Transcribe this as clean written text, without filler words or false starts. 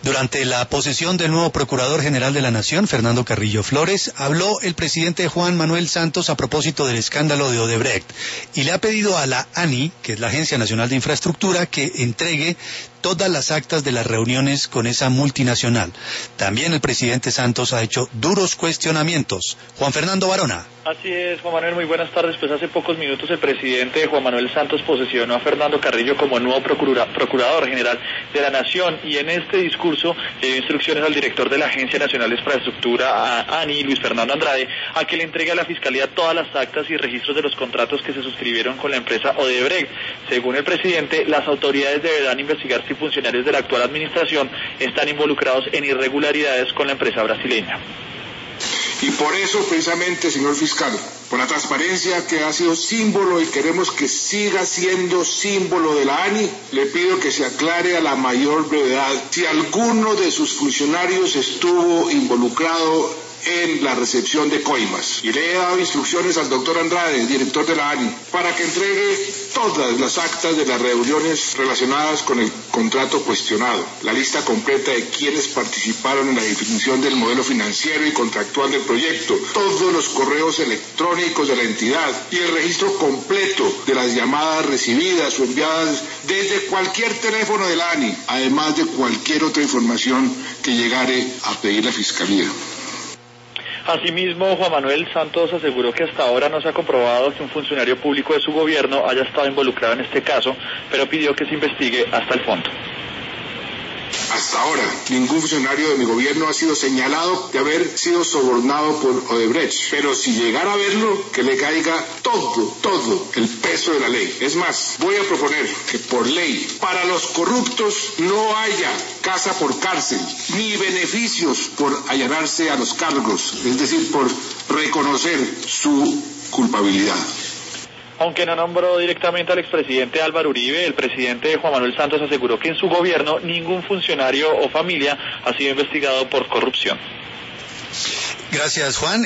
Durante la posesión del nuevo Procurador General de la Nación, Fernando Carrillo Flores, habló el presidente Juan Manuel Santos a propósito del escándalo de Odebrecht y le ha pedido a la ANI, que es la Agencia Nacional de Infraestructura, que entregue todas las actas de las reuniones con esa multinacional. También el presidente Santos ha hecho duros cuestionamientos. Juan Fernando Varona. Así es, Juan Manuel, muy buenas tardes. Pues hace pocos minutos el presidente Juan Manuel Santos posesionó a Fernando Carrillo como nuevo Procurador General de la Nación, y en este discurso le dio instrucciones al director de la Agencia Nacional de Infraestructura, a ANI, Luis Fernando Andrade, a que le entregue a la Fiscalía todas las actas y registros de los contratos que se suscribieron con la empresa Odebrecht. Según el presidente, las autoridades deberán investigar si funcionarios de la actual administración están involucrados en irregularidades con la empresa brasileña. Y por eso, precisamente, señor fiscal, por la transparencia que ha sido símbolo y queremos que siga siendo símbolo de la ANI, le pido que se aclare a la mayor brevedad si alguno de sus funcionarios estuvo involucrado en la recepción de coimas. Y le he dado instrucciones al doctor Andrade, director de la ANI, para que entregue todas las actas de las reuniones relacionadas con el contrato cuestionado, la lista completa de quienes participaron en la definición del modelo financiero y contractual del proyecto, todos los correos electrónicos de la entidad y el registro completo de las llamadas recibidas o enviadas desde cualquier teléfono de la ANI, además de cualquier otra información que llegare a pedir la Fiscalía. Asimismo, Juan Manuel Santos aseguró que hasta ahora no se ha comprobado que un funcionario público de su gobierno haya estado involucrado en este caso, pero pidió que se investigue hasta el fondo. Hasta ahora, ningún funcionario de mi gobierno ha sido señalado de haber sido sobornado por Odebrecht, pero si llegara a verlo, que le caiga todo el peso de la ley. Es más, voy a proponer que por ley, para los corruptos no haya casa por cárcel, ni beneficios por allanarse a los cargos, es decir, por reconocer su culpabilidad. Aunque no nombró directamente al expresidente Álvaro Uribe, el presidente Juan Manuel Santos aseguró que en su gobierno ningún funcionario o familia ha sido investigado por corrupción. Gracias, Juan.